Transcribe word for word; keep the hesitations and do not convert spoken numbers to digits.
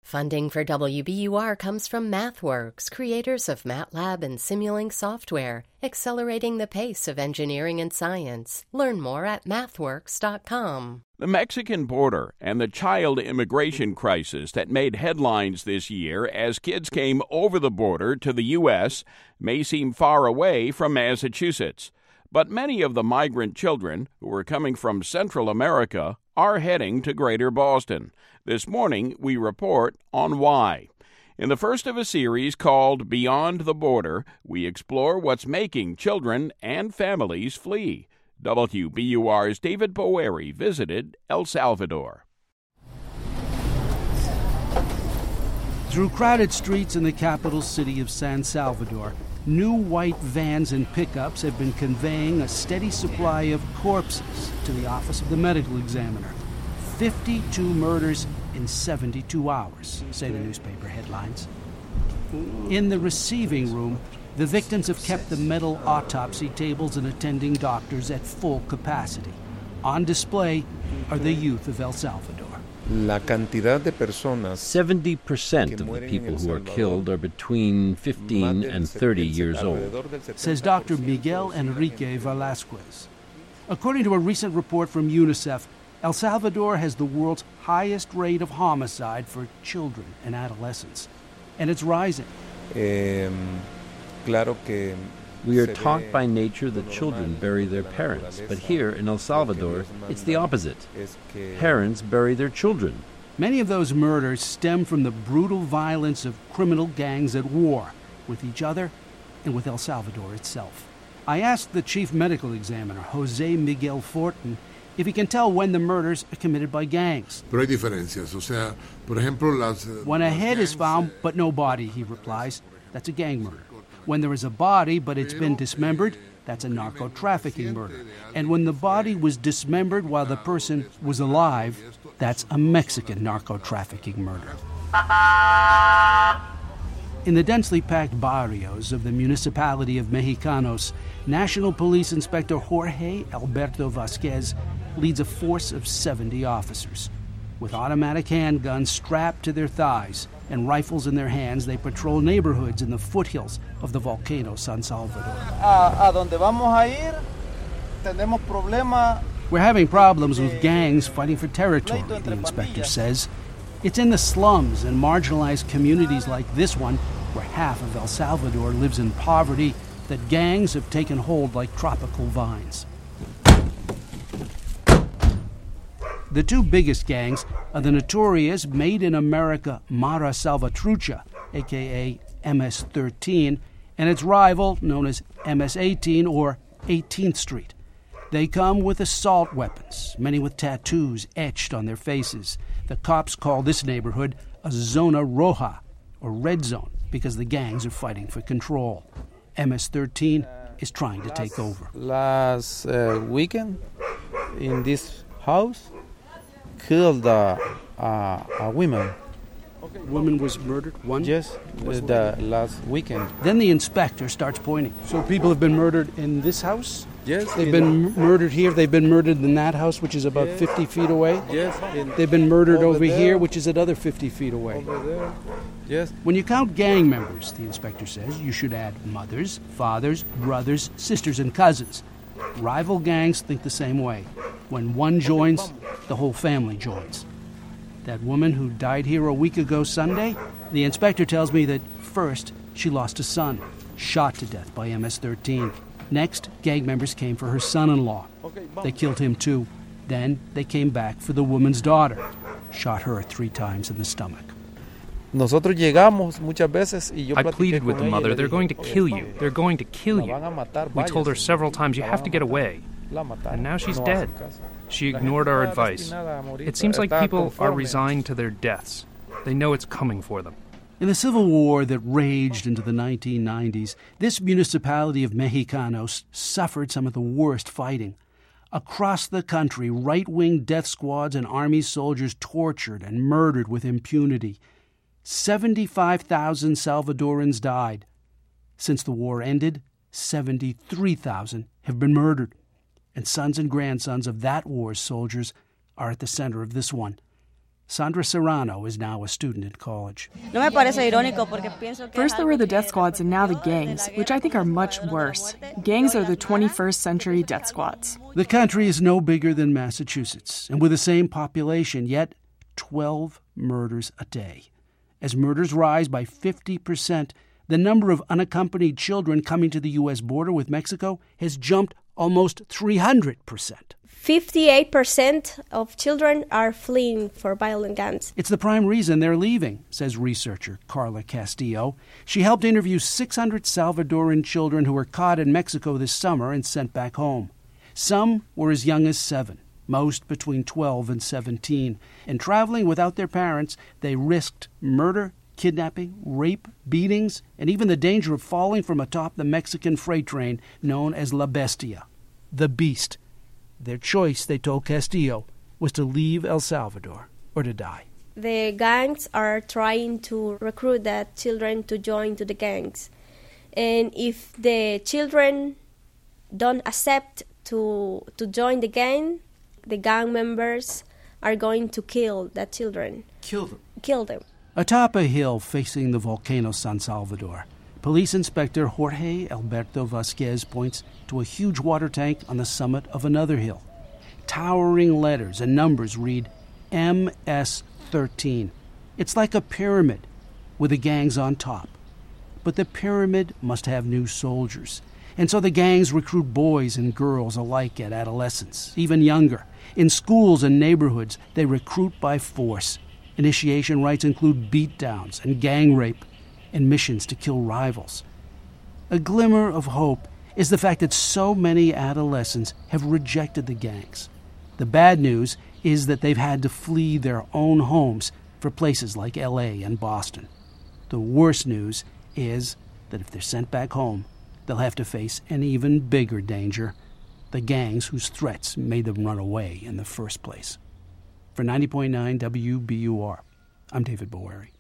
Funding for W B U R comes from MathWorks, creators of MATLAB and Simulink software, accelerating the pace of engineering and science. Learn more at mathworks dot com. The Mexican border and the child immigration crisis that made headlines this year as kids came over the border to the U S may seem far away from Massachusetts. But many of the migrant children who are coming from Central America are heading to Greater Boston. This morning, we report on why. In the first of a series called Beyond the Border, we explore what's making children and families flee. W B U R's David Boeri visited El Salvador. Through crowded streets in the capital city of San Salvador, new white vans and pickups have been conveying a steady supply of corpses to the office of the medical examiner. fifty-two murders in seventy-two hours, say the newspaper headlines. In the receiving room, the victims have kept the metal autopsy tables and attending doctors at full capacity. On display are the youth of El Salvador. seventy percent of the people who are killed are between fifteen and thirty years old, says Doctor Miguel Enrique Velasquez. According to a recent report from UNICEF, El Salvador has the world's highest rate of homicide for children and adolescents, and it's rising. We are taught by nature that children bury their parents, but here in El Salvador, it's the opposite. Parents bury their children. Many of those murders stem from the brutal violence of criminal gangs at war with each other and with El Salvador itself. I asked the chief medical examiner, Jose Miguel Fortin, if he can tell when the murders are committed by gangs. Pero hay diferencias. O sea, por ejemplo, las, when a head is found but no body, he replies, that's a gang murder. When there is a body but it's been dismembered, that's a narco-trafficking murder. And when the body was dismembered while the person was alive, that's a Mexican narco-trafficking murder. In the densely packed barrios of the municipality of Mexicanos, National Police Inspector Jorge Alberto Vasquez leads a force of seventy officers. With automatic handguns strapped to their thighs and rifles in their hands, they patrol neighborhoods in the foothills of the volcano San Salvador. A donde vamos a ir, tenemos problema. We're having problems with gangs fighting for territory, the inspector says. It's in the slums and marginalized communities like this one, where half of El Salvador lives in poverty, that gangs have taken hold like tropical vines. The two biggest gangs are the notorious Made in America Mara Salvatrucha, a k a. M S thirteen, and its rival known as M S eighteen or eighteenth Street. They come with assault weapons, many with tattoos etched on their faces. The cops call this neighborhood a Zona Roja, or red zone, because the gangs are fighting for control. M S thirteen is trying to take over. Last uh, weekend, in this house, killed uh, uh, a woman. Okay. Woman was murdered? One? Yes, the last weekend. Then the inspector starts pointing. So people have been murdered in this house? Yes. They've been m- murdered here. They've been murdered in that house, which is about yes. fifty feet away? Yes. In, They've been murdered over, over here, which is another fifty feet away. Over there. Yes. When you count gang members, the inspector says, you should add mothers, fathers, brothers, sisters, and cousins. Rival gangs think the same way. When one joins, the whole family joins. That woman who died here a week ago Sunday, the inspector tells me that first she lost a son, shot to death by M S thirteen. Next, gang members came for her son-in-law. They killed him too. Then they came back for the woman's daughter, shot her three times in the stomach. Nosotros llegamos muchas veces y yo I pleaded with the mother, they're going to kill you, they're going to kill you. We told her several times, you have to get away. And now she's dead. She ignored our advice. It seems like people are resigned to their deaths. They know it's coming for them. In the civil war that raged into the nineteen nineties, this municipality of Mexicanos suffered some of the worst fighting. Across the country, right-wing death squads and army soldiers tortured and murdered with impunity. seventy-five thousand Salvadorans died. Since the war ended, seventy-three thousand have been murdered. And sons and grandsons of that war's soldiers are at the center of this one. Sandra Serrano is now a student in college. First there were the death squads and now the gangs, which I think are much worse. Gangs are the twenty-first century death squads. The country is no bigger than Massachusetts, and with the same population, yet twelve murders a day. As murders rise by fifty percent, the number of unaccompanied children coming to the U S border with Mexico has jumped almost three hundred percent. fifty-eight percent of children are fleeing for violent gangs. It's the prime reason they're leaving, says researcher Carla Castillo. She helped interview six hundred Salvadoran children who were caught in Mexico this summer and sent back home. Some were as young as seven, most between twelve and seventeen. And traveling without their parents, they risked murder, kidnapping, rape, beatings, and even the danger of falling from atop the Mexican freight train known as La Bestia, the Beast. Their choice, they told Castillo, was to leave El Salvador or to die. The gangs are trying to recruit the children to join to the gangs. And if the children don't accept to to join the gang, the gang members are going to kill the children. Kill them? Kill them. Atop a hill facing the volcano San Salvador, Police Inspector Jorge Alberto Vasquez points to a huge water tank on the summit of another hill. Towering letters and numbers read M S thirteen. It's like a pyramid with the gangs on top. But the pyramid must have new soldiers. And so the gangs recruit boys and girls alike at adolescence, even younger. In schools and neighborhoods, they recruit by force. Initiation rites include beatdowns and gang rape and missions to kill rivals. A glimmer of hope is the fact that so many adolescents have rejected the gangs. The bad news is that they've had to flee their own homes for places like L A and Boston. The worst news is that if they're sent back home, they'll have to face an even bigger danger, the gangs whose threats made them run away in the first place. For ninety point nine W B U R, I'm David Bowery.